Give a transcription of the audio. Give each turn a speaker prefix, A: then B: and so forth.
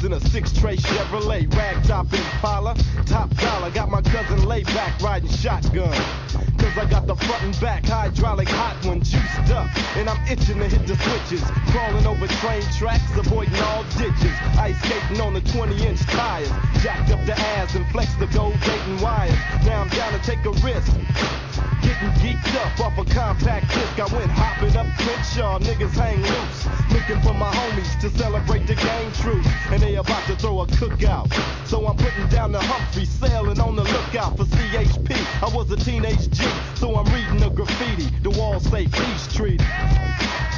A: Cruising a 6-tray Chevrolet, ragtop Impala, top dollar. Got my cousin laid back riding shotgun. Cause I got the front and back hydraulic hot one juiced up. And I'm itching to hit the switches. Crawling over train tracks, avoiding all ditches. Ice skating on the 20-inch tires. Jacked up the ass and flexed the gold gating wires. Now I'm down to take a risk. Getting geeked up off a compact disc. I went hopping up Crenshaw, niggas hang loose. Looking for my homies to celebrate the game truce. And they about to throw a cookout. So I'm putting down the Humphrey, sailing on the lookout for CHP. I was a teenage G, so I'm reading the graffiti. The walls say peace treaty.